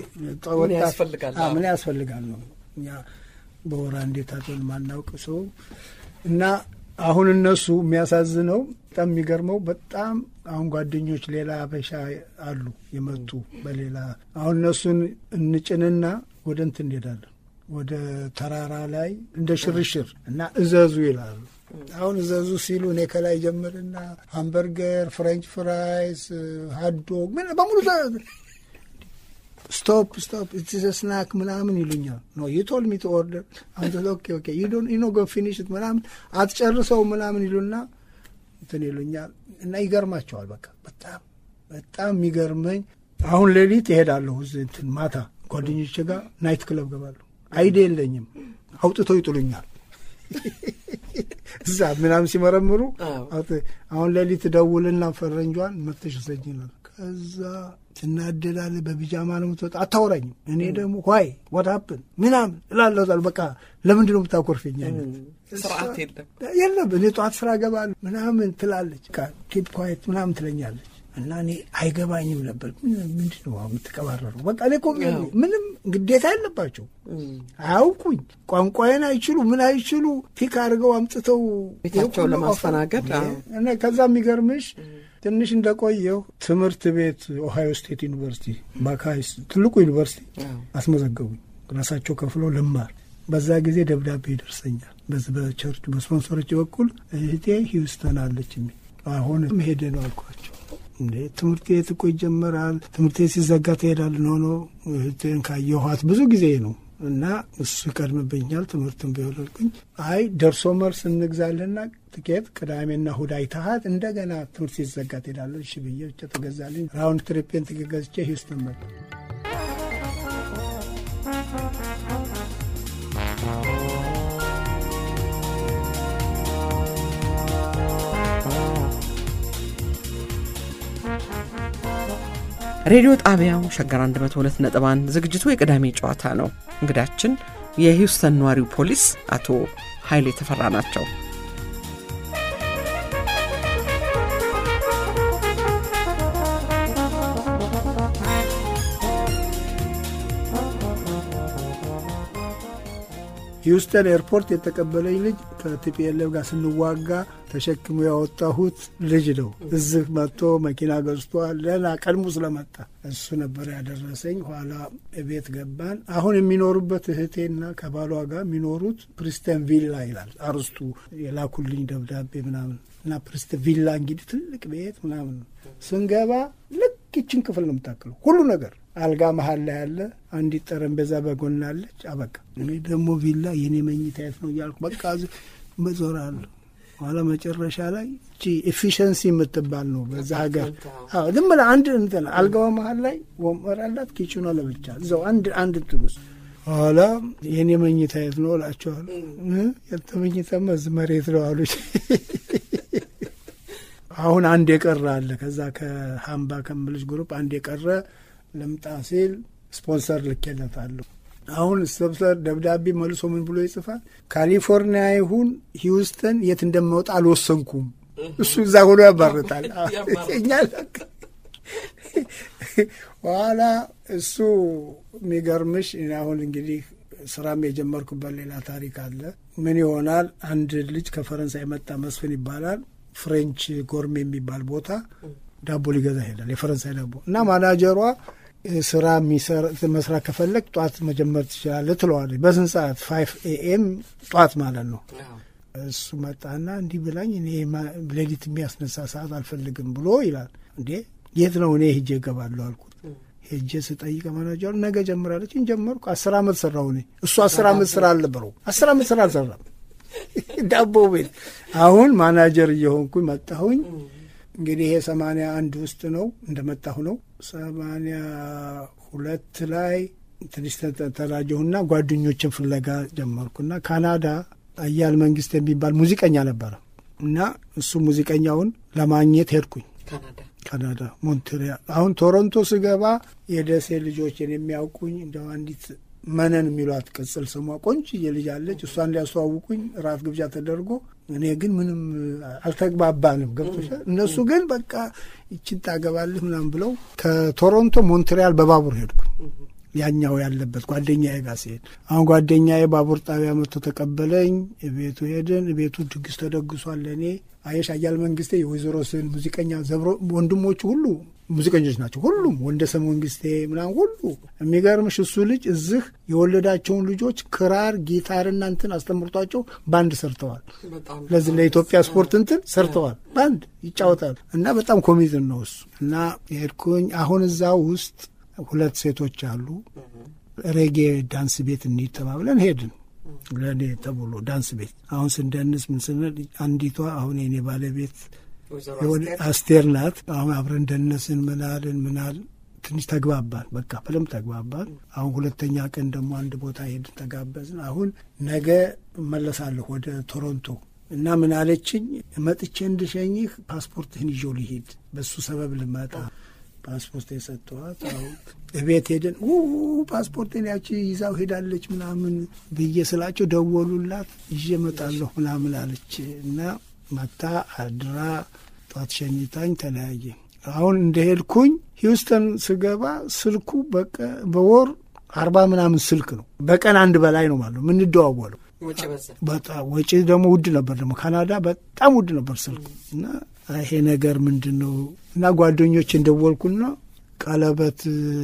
ምን ያስፈልጋል ነው እኛ በወራ እንዴት አጥል ማናውቅ ሰው እና አሁን እነሱ የሚያሳዝነው በጣም የሚገርመው በጣም አሁን ጓደኞች ሌላ አበሻ አሉ የመጡ በሌላ አሁን እነሱን እንጭንና ወደ እንትን እንሄዳለን ወደ ተራራ ላይ እንደ ሽርሽር እና እዘዙ ይላሉ። አሁን እዘዙ ሲሉ እኔ ከላይ ጀምርና ሃምበርገር ፍሬንች ፍራይስ ሃትዶግ ምን በሙሉ stop it's a snack ምናምን ይሉኛል። no you told me to order and okay you know go finish it ምናምን አትጨርሰው ምናምን ይሉና እንትን ይሉኛል እና ይገርማቸዋል። በቃ በጣም የሚገርመኝ አሁን ሌሊት እሄዳለሁ እንትን ማታ ጓደኞቼ ጋር ናይት ክለብ ገባለሁ። አይዲ የለኝም አውጥተው ይጥሉኛል። እዛ ምናምን ሲመረምሩ አሁን ሌሊት ደውልና ፈረንጇን መጥተሽ ሰጅናል። ከዛ ትናደዳለህ በቢጃማ ነው የምትወጣ አታወራኝም። እኔ ደግሞ why what happened ምናምን እላለሁ። በቃ ለምንድን ነው የምታኮርፈኝ? ስርዓት የለም እኔ ጧት ስራ ገባለሁ ምናምን ትላለች። keep quiet ምናምን ትለኛለች እና እኔ አይገባኝም ነበር ምንድን ነው የምትቀባረሩ። በቃ እኔ እኮ ምንም ግዴታ የለባቸው አያውቁኝ ቋንቋዬን አይችሉ ምን አይችሉ ፒክ አድርገው አምጥተው ቤታቸው ለማስተናገድ እና ከዛ የሚገርምሽ ትንሽ እንደቆየው ትምህርት ቤት ኦሃዮ ስቴት ዩኒቨርሲቲ ባካይስ ትልቁ ዩኒቨርሲቲ አስመዘገቡኝ ራሳቸው ከፍለው ልማር። በዛ ጊዜ ደብዳቤ ይደርሰኛል በቸርች በስፖንሰሮች በኩል እህቴ ሂውስተን አለችኝ አሁን መሄድ ነው አልኳቸው። እንዴ ትምህርት ቤት እኮ ይጀምራል ትምህርት ቤት ሲዘጋ ትሄዳለህ? ነው እህቴን ካየኋት ብዙ ጊዜ ነው እና እሱ ቀድመብኛል ትምህርቱን ቢወልኩኝ አይ ደርሶ መልስ እንግዛለና ትኬት ቅዳሜና እሑድ አይተሃት እንደገና ትምህርት ሲዘጋ ትሄዳለህ? እሺ ብዬ ብቻ ተገዛልኝ። ራውንድ ትሪፔን ተገዝቼ ሂውስተን መጣ። ሬዲዮ ጣቢያው ሸገር 102.1 ዝግጅቱ የቅዳሜ ጨዋታ ነው። እንግዳችን የሂውስተን ነዋሪው ፖሊስ አቶ ኃይሌ ተፈራ ናቸው። ሂውስተን ኤርፖርት የተቀበለኝ ልጅ ከቲፒኤልኤፍ ጋር ስንዋጋ ተሸክሞ ያወጣሁት ልጅ ነው። እዚህ መጥቶ መኪና ገዝቷል። ለና ቀድሞ ስለመጣ እሱ ነበር ያደረሰኝ። ኋላ ቤት ገባን። አሁን የሚኖሩበት እህቴና ከባሏ ጋር የሚኖሩት ፕሪስተን ቪላ ይላል አርስቱ የላኩልኝ ደብዳቤ ምናምን እና ፕሪስተን ቪላ እንግዲህ ትልቅ ቤት ምናምን ስንገባ ልክ ኪችን ክፍል ነው የምታክለው ሁሉ ነገር። አልጋ መሀል ላይ ያለ፣ አንዲት ጠረጴዛ በጎን አለች። አበቃ። እኔ ደግሞ ቪላ የኔ መኝታ የት ነው እያልኩ በቃ በዞራለሁ። ኋላ መጨረሻ ላይ እቺ ኤፊሽንሲ የምትባል ነው በዛ ሀገር። አዎ ዝም ብለህ አንድ እንትን አልጋው መሀል ላይ ወንበር አላት፣ ኪችኗ ለብቻ እዛው አንድ ትንሽ። ኋላ የኔ መኝታ የት ነው እላቸዋለሁ። የተመኝታማ እዚህ መሬት ነው አሉኝ። አሁን አንድ የቀረ አለ ከዛ ከሀምባ ከምልሽ ግሩፕ አንድ የቀረ ልምጣ ሲል ስፖንሰር ልኬለታለሁ። አሁን ስፖንሰር ደብዳቤ መልሶ ምን ብሎ ይጽፋል? ካሊፎርኒያ ይሁን ሂውስተን የት እንደማወጣ አልወሰንኩም። እሱ እዛ ሆኖ ያባርታል። እኛ ኋላ እሱ የሚገርምሽ አሁን እንግዲህ ስራም የጀመርኩበት ሌላ ታሪክ አለ። ምን ይሆናል? አንድ ልጅ ከፈረንሳይ መጣ፣ መስፍን ይባላል። ፍሬንች ጎርሜ የሚባል ቦታ ዳቦ ሊገዛ ሄዳል፣ የፈረንሳይ ዳቦ እና ማናጀሯ ስራ መስራት ከፈለግ ጧት መጀመር ትችላለህ ትለዋለች። በስንት ሰዓት? 5 AM ጧት ማለት ነው። እሱ መጣና እንዲህ ብላኝ እኔ ሌሊት የሚያስነሳ ሰዓት አልፈልግም ብሎ ይላል። እንዴ የት ነው? እኔ ሄጄ እገባለሁ አልኩት። ሄጄ ስጠይቅ ማናጀሩ ነገ ጀምራለች። እንጀመርኩ 10 ዓመት ሰራሁ እኔ። እሱ 10 ዓመት ስራ አልነበረው፣ 10 ዓመት ስራ አልሰራም ዳቦ ቤት። አሁን ማናጀር እየሆንኩኝ መጣሁኝ። እንግዲህ ይሄ 81 ውስጥ ነው እንደመጣሁ ነው። 82 ላይ ትንሽ ተደራጀሁና ጓደኞችን ፍለጋ ጀመርኩና ካናዳ አያል መንግስት የሚባል ሙዚቀኛ ነበረ እና እሱ ሙዚቀኛውን ለማግኘት ሄድኩኝ ካናዳ ሞንትሪያል። አሁን ቶሮንቶ ስገባ የደሴ ልጆችን የሚያውቁኝ እንደው አንዲት መነን የሚሏት ቅጽል ስሟ ቆንጆዬ ልጅ አለች። እሷን ሊያስተዋውቁኝ ራት ግብዣ ተደርጎ እኔ ግን ምንም አልተግባባንም። ገብቶሻል? እነሱ ግን በቃ ይችን ታገባልህ ምናምን ብለው ከቶሮንቶ ሞንትሪያል በባቡር ሄድኩኝ። ያኛው ያለበት ጓደኛዬ ጋር ሲሄድ አሁን ጓደኛዬ ባቡር ጣቢያ መጥቶ ተቀበለኝ። ቤቱ ሄድን። ቤቱ ድግስ ተደግሷል ለእኔ። አየሽ አያል መንግስቴ የወይዘሮ ስን ሙዚቀኛ ዘብሮ ወንድሞቹ ሁሉ ሙዚቀኞች ናቸው። ሁሉም ወንደሰን መንግስቴ ምናምን ሁሉ። የሚገርምሽ እሱ ልጅ እዚህ የወለዳቸውን ልጆች ክራር፣ ጊታርና እንትን አስተምርቷቸው ባንድ ሰርተዋል። ለዚህ ለኢትዮጵያ ስፖርት እንትን ሰርተዋል። ባንድ ይጫወታል እና በጣም ኮሚትን ነው እሱ እና ሄድኩኝ። አሁን እዛ ውስጥ 2 ሴቶች አሉ። ሬጌ ዳንስ ቤት እንሂድ ተባብለን ሄድን። ለእኔ ተብሎ ዳንስ ቤት አሁን ስንደንስ ምን ስንል አንዲቷ አሁን የኔ ባለቤት የሆነ አስቴር ናት። አሁን አብረን ደነስን ምናልን ትንሽ ተግባባን። በቃ በደምብ ተግባባን። አሁን 2ኛ ቀን ደግሞ አንድ ቦታ ሄድን ተጋበዝን። አሁን ነገ እመለሳለሁ ወደ ቶሮንቶ እና ምን አለችኝ፣ መጥቼ እንድሸኝህ ፓስፖርትህን ይዤው ልሂድ፣ በሱ ሰበብ ልመጣ ፓስፖርት የሰጠዋት። አሁን እቤት ሄደን ፓስፖርቴን ያቺ ይዛው ሄዳለች ምናምን ብዬ ስላቸው ደወሉላት፣ ይዤ እመጣለሁ ምናምን አለች እና መታ አድራ ጧት ሸኝታኝ ተለያየ። አሁን እንደሄድኩኝ ሂውስተን ስገባ ስልኩ በቃ በወር 40 ምናምን ስልክ ነው። በቀን አንድ በላይ ነው ማለት ነው የምንደዋወለው። በጣም ወጪ ደግሞ ውድ ነበር። ደግሞ ካናዳ በጣም ውድ ነበር ስልኩ እና ይሄ ነገር ምንድን ነው እና ጓደኞች እንደወልኩና ቀለበት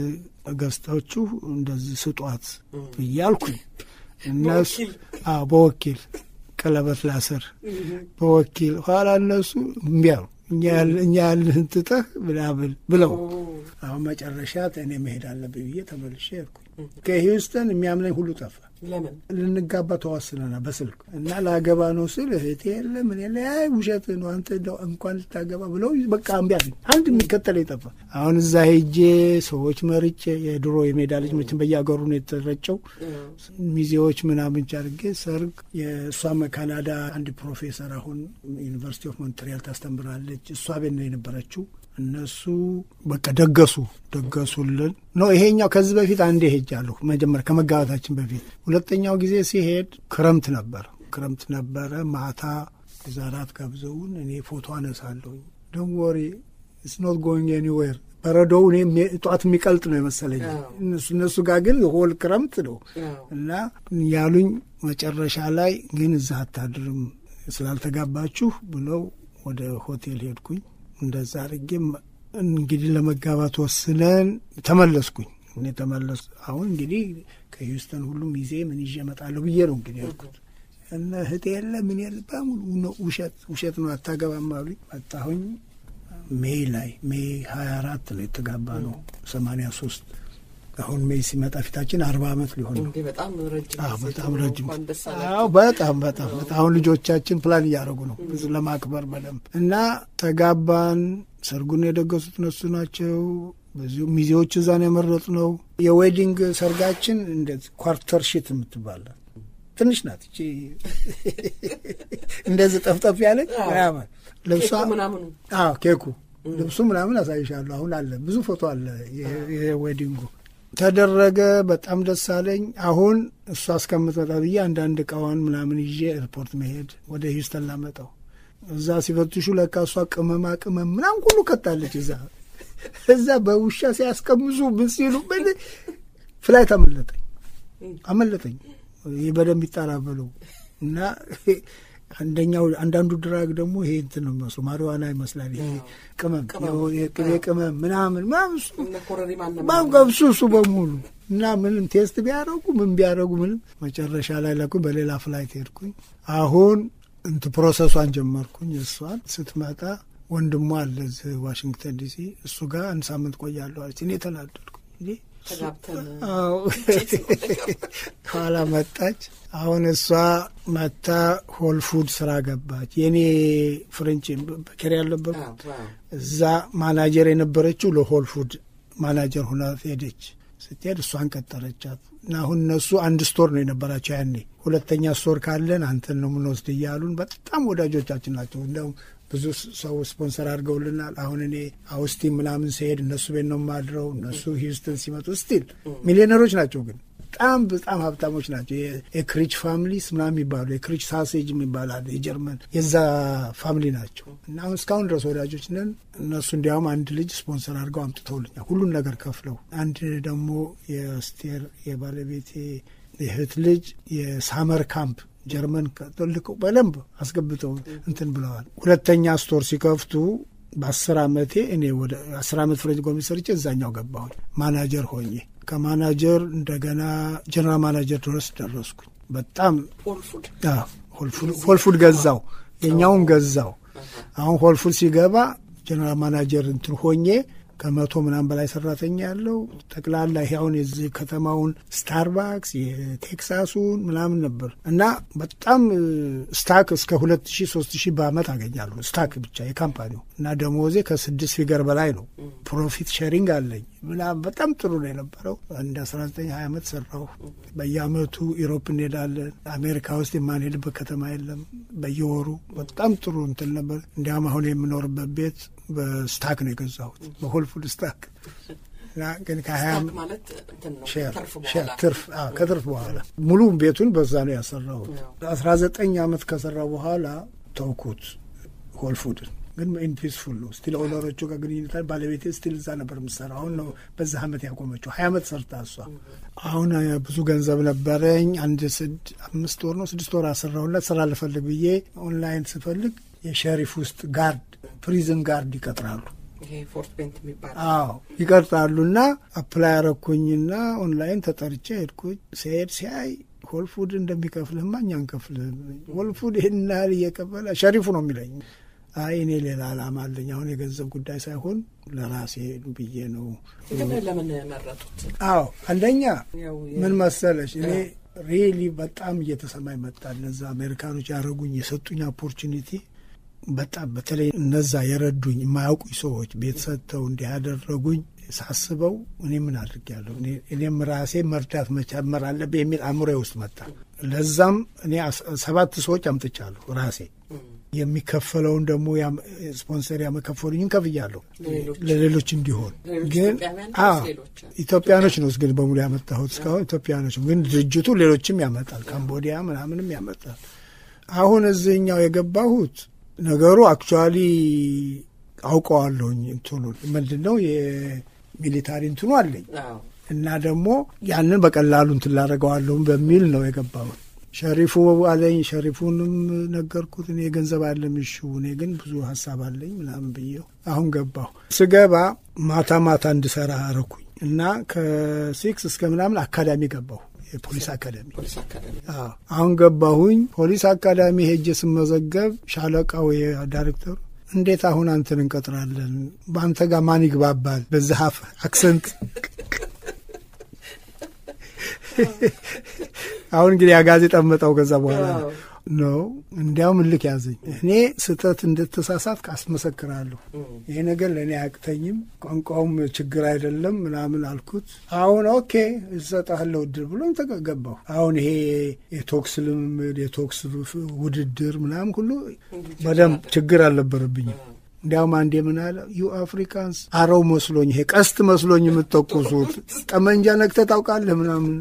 ገዝታችሁ እንደዚህ ስጧት ብያልኩኝ እነሱ በወኪል ቀለበት ላሰር በወኪል ኋላ እነሱ እምቢያሉ እኛ ያልህን ትተህ ምናምን ብለው አሁን መጨረሻ እኔ መሄድ አለብኝ ብዬ ተመልሼ ሄድኩኝ። ከሂውስተን የሚያምነኝ ሁሉ ጠፋ። ለምን? ልንጋባ ተዋስነናል በስልክ እና ላገባ ነው ስል እህቴ የለ ምን የለ አይ ውሸት ነው አንተ እንኳን ልታገባ ብለው በቃ እምቢ አለኝ። አንድ የሚከተለኝ ጠፋ። አሁን እዛ ሄጄ ሰዎች መርጬ የድሮ የሜዳ ልጅ መቼም በየአገሩ ነው የተረጨው ሚዜዎች ምናምን ቻርጌ ሰርግ የእሷም ካናዳ አንድ ፕሮፌሰር አሁን ዩኒቨርሲቲ ኦፍ ሞንትሪያል ታስተምራለች። እሷ ቤት ነው የነበረችው። እነሱ በቃ ደገሱልን ነው። ይሄኛው ከዚህ በፊት አንዴ ሄጃለሁ መጀመሪያ ከመጋባታችን በፊት። 2ኛው ጊዜ ሲሄድ ክረምት ነበረ ማታ ዛራት ጋብዘውን እኔ ፎቶ አነሳለሁ። ዶንት ወሪ ኢትስ ኖት ጎይንግ ኤኒዌር በረዶው እኔም ጧት የሚቀልጥ ነው የመሰለኝ። እነሱ ጋር ግን ሆል ክረምት ነው እና ያሉኝ መጨረሻ ላይ ግን እዛ አታድርም ስላልተጋባችሁ ብለው ወደ ሆቴል ሄድኩኝ። እንደዛ አድርጌም እንግዲህ ለመጋባት ወስነን ተመለስኩኝ። እኔ ተመለስ አሁን እንግዲህ ከሂውስተን ሁሉም ይዜ ምን ይዤ እመጣለሁ ብዬ ነው እንግዲህ ያልኩት። እና እህቴ የለ ምን የለ በሙሉ ውሸት ነው አታገባም አሉኝ። መጣሁኝ። ሜይ 24 ነው የተጋባ ነው 83። አሁን ሜይ ሲመጣ ፊታችን 40 ዓመት ሊሆን ነው። በጣም ረጅም በጣም ረጅም። በጣም አሁን ልጆቻችን ፕላን እያደረጉ ነው ብዙ ለማክበር በደንብ እና ተጋባን። ሰርጉን የደገሱት እነሱ ናቸው። በዚሁ ሚዜዎች እዛ ነው የመረጥነው። የዌዲንግ ሰርጋችን እንደዚህ ኳርተር ሺት የምትባል ትንሽ ናት እቺ እንደዚህ ጠፍጠፍ ያለች ምናምን ልብሷ ምናምን ኬኩ ልብሱ ምናምን አሳይሻለሁ። አሁን አለ ብዙ ፎቶ አለ። የዌዲንጉ ተደረገ። በጣም ደስ አለኝ። አሁን እሷ እስከምትመጣ ብዬ አንዳንድ እቃዋን ምናምን ይዤ ኤርፖርት መሄድ ወደ ሂውስተን ላመጣው። እዛ ሲፈትሹ ለካ እሷ ቅመማ ቅመም ምናምን ሁሉ ከታለች እዛ በውሻ ሲያስቀምሱ ምን ሲሉ ፍላይት አመለጠኝ። ይህ በደንብ ይጣራበሉ እና አንዳንዱ ድራግ ደግሞ ይሄ እንትን ነው የሚመስሉ ማሪዋና ይመስላል። ይሄ ቅመም ምናምን እሱ በሙሉ እና ምንም ቴስት ቢያደረጉ ምንም መጨረሻ ላይ ለኩ በሌላ ፍላይት ሄድኩኝ። አሁን ፕሮሰሷን ጀመርኩኝ። እሷን ስትመጣ ወንድሟ አለ እዚህ ዋሽንግተን ዲሲ እሱ ጋር 1 ሳምንት ቆያለሁ አለች። እኔ ተናደድኩ እንዴ ኋላ መጣች። አሁን እሷ መታ ሆል ፉድ ስራ ገባች። የኔ ፍሬንች በከሪ ያለበት እዛ ማናጀር የነበረችው ለሆል ፉድ ማናጀር ሆና ሄደች። ስትሄድ እሷን ቀጠረቻት እና አሁን እነሱ 1 ስቶር ነው የነበራቸው ያኔ። 2ኛ ስቶር ካለን አንተን ነው የምንወስድ እያሉን በጣም ወዳጆቻችን ናቸው። እንደውም ብዙ ሰው ስፖንሰር አድርገውልናል። አሁን እኔ አውስቲን ምናምን ሲሄድ እነሱ ቤት ነው የማድረው። እነሱ ሂውስተን ሲመጡ ስቲል ሚሊዮነሮች ናቸው፣ ግን በጣም ሀብታሞች ናቸው። የክሪች ፋሚሊስ ምናምን የሚባሉ የክሪች ሳሴጅ የሚባላል የጀርመን የዛ ፋሚሊ ናቸው እና አሁን እስካሁን ድረስ ወዳጆች ነን። እነሱ እንዲያውም አንድ ልጅ ስፖንሰር አድርገው አምጥተውልኛል ሁሉን ነገር ከፍለው። አንድ ደግሞ የስቴር የባለቤቴ የእህት ልጅ የሳመር ካምፕ ጀርመን ከልከው በደንብ አስገብተው እንትን ብለዋል። 2ኛ ስቶር ሲከፍቱ በ10 ዓመቴ እኔ ወደ 10 ዓመት ፍሬንች ጎርሜት ሰርቼ እዛኛው ገባሁኝ ማናጀር ሆኜ። ከማናጀር እንደገና ጀነራል ማናጀር ድረስ ደረስኩኝ። በጣም ሆልፉድ ገዛው፣ የኛውን ገዛው። አሁን ሆልፉድ ሲገባ ጀነራል ማናጀር እንትን ሆኜ ከ100 ምናምን በላይ ሰራተኛ ያለው ጠቅላላ ይሄውን የዚህ ከተማውን ስታርባክስ የቴክሳሱን ምናምን ነበር እና በጣም ስታክ እስከ 2000-3000 በአመት አገኛለሁ ስታክ ብቻ የካምፓኒው እና ደሞዜ ከ6 ፊገር በላይ ነው። ፕሮፊት ሼሪንግ አለኝ ምናምን በጣም ጥሩ ነው የነበረው። እንደ 19-20 ዓመት ሰራሁ። በየአመቱ ኢሮፕ እንሄዳለን። አሜሪካ ውስጥ የማንሄድበት ከተማ የለም። በየወሩ በጣም ጥሩ እንትን ነበር። እንዲያውም አሁን የምኖርበት ቤት በስታክ ነው የገዛሁት፣ በሆልፉድ ስታክ ግን ከትርፍ በኋላ ሙሉ ቤቱን በዛ ነው ያሰራሁት። 19 ዓመት ከሰራው በኋላ ተውኩት ሆልፉድን። ግን ኢንፒስፉል ነው ስቲል ኦነሮቹ ጋር ግንኙነት ባለቤቴ ስቲል እዛ ነበር የምሰራው። አሁን ነው በዛ አመት ያቆመችው። 20 ዓመት ሰርታ እሷ። አሁን ብዙ ገንዘብ ነበረኝ። 5 ወር ነው 6 ወር አሰራሁላት። ስራ ልፈልግ ብዬ ኦንላይን ስፈልግ የሸሪፍ ውስጥ ጋርድ ፕሪዝን ጋርድ ይቀጥራሉ። ይሄ ፎርት ቤንት የሚባል ይቀጥራሉና አፕላይ አረኩኝና ኦንላይን ተጠርቼ ሄድኩኝ። ሲያይ ሆልፉድ እንደሚከፍልህማ እኛ እንከፍልህ። ሆልፉድ ይህን ያህል እየቀበለ ሸሪፉ ነው የሚለኝ። አይ እኔ ሌላ ዓላማ አለኝ። አሁን የገንዘብ ጉዳይ ሳይሆን ለራሴ ብዬ ነው። ለምን መረጡት? አንደኛ ምን መሰለሽ እኔ ሪሊ በጣም እየተሰማኝ መጣ። እነዛ አሜሪካኖች ያደረጉኝ የሰጡኝ ኦፖርቹኒቲ በጣም በተለይ እነዛ የረዱኝ የማያውቁኝ ሰዎች ቤት ሰጥተው እንዲያደረጉኝ ሳስበው እኔ ምን አድርጌያለሁ? እኔም ራሴ መርዳት መቻመር አለብኝ የሚል አእምሮዬ ውስጥ መጣ። ለዛም እኔ 7 ሰዎች አምጥቻለሁ ራሴ። የሚከፈለውን ደግሞ ስፖንሰር ያመከፈሉኝን ከፍያለሁ ለሌሎች እንዲሆን። ግን ኢትዮጵያኖች ነው ግን በሙሉ ያመጣሁት እስካሁን ኢትዮጵያኖች። ግን ድርጅቱ ሌሎችም ያመጣል፣ ካምቦዲያ ምናምንም ያመጣል። አሁን እዚህኛው የገባሁት ነገሩ አክቹዋሊ አውቀዋለሁኝ እንትኑ ምንድነው የሚሊታሪ እንትኑ አለኝ እና ደግሞ ያንን በቀላሉ እንትን ላደርገዋለሁ በሚል ነው የገባሁት። ሸሪፉ አለኝ። ሸሪፉንም ነገርኩት እኔ ገንዘብ አለም እሺ እኔ ግን ብዙ ሀሳብ አለኝ ምናምን ብዬው አሁን ገባሁ። ስገባ ማታ እንድሰራ አረኩኝ እና ከ6 እስከ ምናምን አካዳሚ ገባሁ። የፖሊስ አካዳሚ አሁን ገባሁኝ። ፖሊስ አካዳሚ ሄጄ ስመዘገብ ሻለቃው ዳይሬክተሩ እንዴት አሁን አንተን እንቀጥራለን? በአንተ ጋር ማን ይግባባል? በዛህ አክሰንት አሁን እንግዲህ ጋዜጣ መጣው ከዛ በኋላ ነው እንዲያውም ልክ ያዘኝ። እኔ ስህተት እንደተሳሳትኩ አስመሰክራለሁ። ይሄ ነገር ለኔ አያቅተኝም፣ ቋንቋውም ችግር አይደለም ምናምን አልኩት። አሁን ኦኬ እሰጣለሁ እድል ብሎኝ ተገባሁ። አሁን ይሄ የቶክስ ልምምድ የቶክስ ውድድር ምናምን ሁሉ በደምብ ችግር አልነበረብኝም። እንዲያውም አንዴ ምን አለ ዩ አፍሪካንስ አረው መስሎኝ ይሄ ቀስት መስሎኝ የምትተኩሱት ጠመንጃ ነክተህ ታውቃለህ ምናምን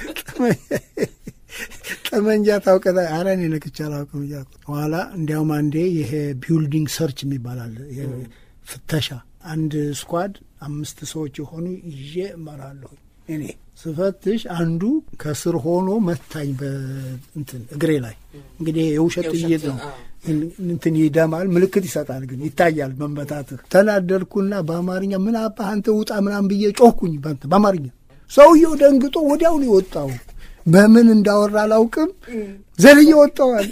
ጠመንጃ ታውቀታ አራኔ ነክቼ አላውቅም እያልኩ በኋላ እንዲያውም አንዴ ይሄ ቢልዲንግ ሰርች የሚባል አለ ፍተሻ አንድ ስኳድ 5 ሰዎች የሆኑ ይዤ እመራለሁ። እኔ ስፈትሽ አንዱ ከስር ሆኖ መታኝ በእንትን እግሬ ላይ። እንግዲህ የውሸት ጥይት ነው እንትን ይደማል ምልክት ይሰጣል ግን ይታያል መንበታትህ። ተናደድኩና በአማርኛ ምን አባ አንተ ውጣ ምናምን ብዬ ጮኩኝ በአማርኛ። ሰውየው ደንግጦ ወዲያው ነው የወጣው። በምን እንዳወራ አላውቅም ዘልዬ ወጣዋል።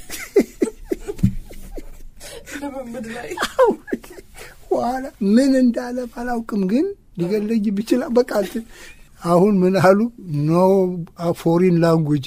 ዋላ ምን እንዳለ አላውቅም ግን ሊገለኝ ቢችላል በቃ አሁን ምን አሉ ኖ ፎሪን ላንጉዌጅ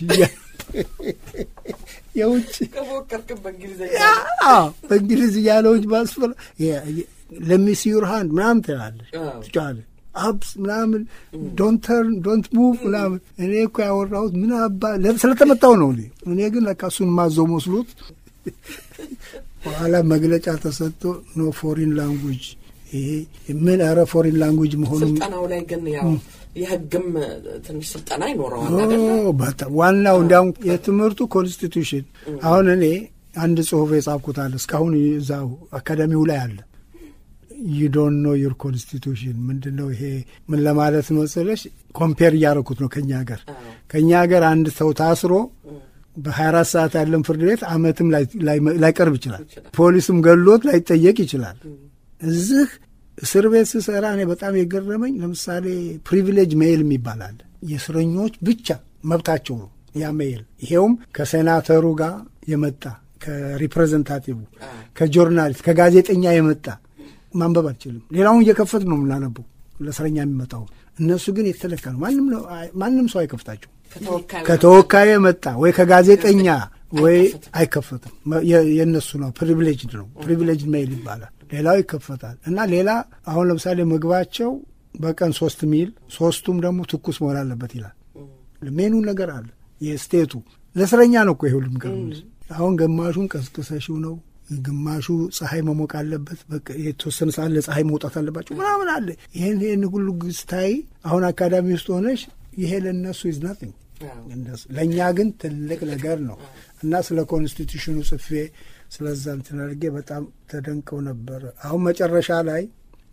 የውጭ ከወከርከ በእንግሊዝኛ ያለውጅ ባስፈራ ለሚስ ዩር ሃንድ ምናምን ትላለች ትጫለች አብስ ምናምን ዶንት ተርን ዶንት ሙቭ ምናምን። እኔ እኮ ያወራሁት ምን አባ ስለተመታው ነው። እኔ ግን ለካሱን ማዘው መስሎት በኋላ መግለጫ ተሰጥቶ ኖ ፎሪን ላንጉዌጅ ይሄ ምን አረ ፎሪን ላንጉዌጅ መሆኑ ስልጣናው ላይ ግን ያው የህግም ትንሽ ስልጣና ይኖረዋል አይደል? በጣም ዋናው እንዲያውም የትምህርቱ ኮንስቲቱሽን አሁን እኔ አንድ ጽሁፍ የጻፍኩት አለ እስካሁን እዛው አካዳሚው ላይ አለ። you don't know your constitution ምንድነው ይሄ ምን ለማለት መሰለሽ ኮምፔር ያደረኩት ነው ከኛ ሀገር አንድ ሰው ታስሮ በ24 ሰዓት ያለም ፍርድ ቤት አመትም ላይቀርብ ይችላል። ፖሊስም ገሎት ላይጠየቅ ይችላል። እዚህ እስር ቤት ስሰራ እኔ በጣም የገረመኝ ለምሳሌ ፕሪቪሌጅ ሜይል የሚባላል የእስረኞች ብቻ መብታቸው ነው ያ ሜይል። ይሄውም ከሴናተሩ ጋር የመጣ ከሪፕሬዘንታቲቭ ከጆርናሊስት ከጋዜጠኛ የመጣ ማንበብ አልችልም። ሌላውን እየከፈት ነው የምናነበው ለእስረኛ የሚመጣው። እነሱ ግን የተለካ ነው ማንም ሰው አይከፍታቸው። ከተወካይ የመጣ ወይ ከጋዜጠኛ ወይ አይከፈትም። የነሱ ነው ፕሪቪሌጅ ነው ፕሪቪሌጅ ሜይል ይባላል። ሌላው ይከፈታል እና ሌላ አሁን ለምሳሌ ምግባቸው በቀን 3 ሚል 3ቱም ደግሞ ትኩስ መሆን አለበት ይላል። ሜኑ ነገር አለ የስቴቱ ለእስረኛ ነው እኮ ይሁሉም ገርምስ። አሁን ግማሹን ቀስቅሰሽው ነው ግማሹ ፀሐይ መሞቅ አለበት በቃ የተወሰነ ሰዓት ለፀሐይ መውጣት አለባቸው ምናምን አለ። ይሄን ሁሉ ግስታይ አሁን አካዳሚ ውስጥ ሆነሽ ይሄ ለነሱ is nothing ለኛ ግን ትልቅ ነገር ነው እና ስለ ኮንስቲቱሽኑ ጽፌ ስለዛ እንትን አድርጌ በጣም ተደንቀው ነበር። አሁን መጨረሻ ላይ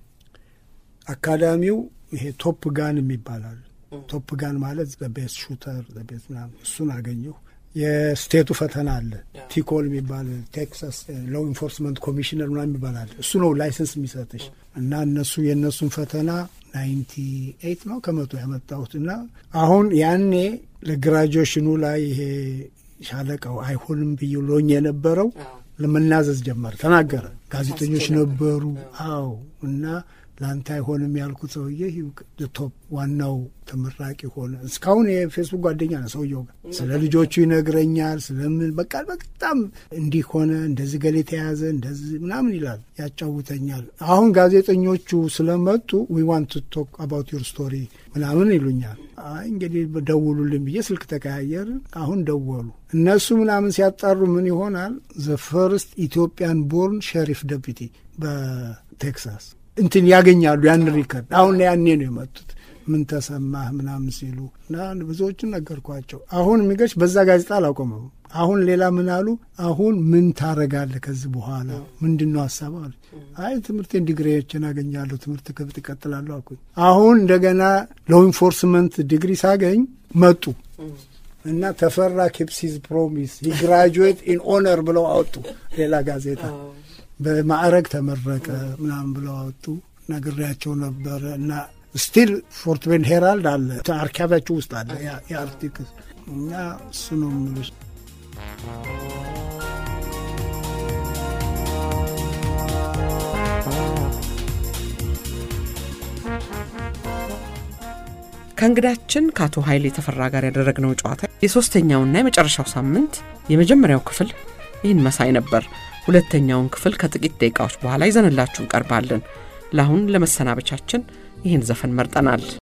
አካዳሚው ይሄ ቶፕ ጋን የሚባላል ቶፕ ጋን ማለት በቤስት ሹተር በቤስት ምናምን እሱን አገኘሁ። የስቴቱ ፈተና አለ ቲኮል የሚባል ቴክሳስ ሎው ኢንፎርስመንት ኮሚሽነር ምናምን ይባላል። እሱ ነው ላይሰንስ የሚሰጥሽ እና እነሱ የነሱን ፈተና 98 ነው ከመቶ ያመጣሁትና አሁን ያኔ ለግራጁዌሽኑ ላይ ይሄ ሻለቃው አይሆንም ብዬሎኝ የነበረው ለመናዘዝ ጀመረ ተናገረ። ጋዜጠኞች ነበሩ አዎ እና ላንተ አይሆንም ያልኩት ሰውዬ ቶፕ ዋናው ተመራቂ ሆነ። እስካሁን የፌስቡክ ጓደኛ ነው ሰውየው ስለ ልጆቹ ይነግረኛል ስለምን በቃ በጣም እንዲህ ሆነ እንደዚህ ገሌ ተያዘ እንደዚህ ምናምን ይላል ያጫውተኛል። አሁን ጋዜጠኞቹ ስለመጡ we want to talk about your story ምናምን ይሉኛል። እንግዲህ ደውሉልኝ ብዬ ስልክ ተቀያየር። አሁን ደወሉ እነሱ ምናምን ሲያጣሩ ምን ይሆናል the first Ethiopian born sheriff deputy በቴክሳስ እንትን ያገኛሉ ያን ሪከርድ። አሁን ያኔ ነው የመጡት ምን ተሰማህ ምናምን ሲሉ እና ብዙዎችን ነገርኳቸው። አሁን የሚገርምሽ በዛ ጋዜጣ አላቆመም። አሁን ሌላ ምን አሉ? አሁን ምን ታረጋለህ ከዚህ በኋላ ምንድነው ሐሳብ አሉ። አይ ትምህርቴን ዲግሪዎችን አገኛለሁ፣ ትምህርት ክብት ይቀጥላለሁ አልኩኝ። አሁን እንደገና ሎው ኢንፎርስመንት ዲግሪ ሳገኝ መጡ እና ተፈራ ኬፕስ ሂዝ ፕሮሚስ ሂ ግራጁዌት ኢን ኦነር ብለው አወጡ። ሌላ ጋዜጣ በማዕረግ ተመረቀ ምናምን ብለው አወጡ። ነግሬያቸው ነበር እና ስቲል ፎርት ቤንድ ሄራልድ አለ አርካይቫቸው ውስጥ አለ የአርቲክል እና እሱ ነው የምልሽ። ከእንግዳችን ከአቶ ኃይሌ ተፈራ ጋር ያደረግነው ጨዋታ የሶስተኛውና የመጨረሻው ሳምንት የመጀመሪያው ክፍል ይህን መሳይ ነበር። ሁለተኛውን ክፍል ከጥቂት ደቂቃዎች በኋላ ይዘንላችሁ እንቀርባለን። ለአሁን ለመሰናበቻችን ይህን ዘፈን መርጠናል።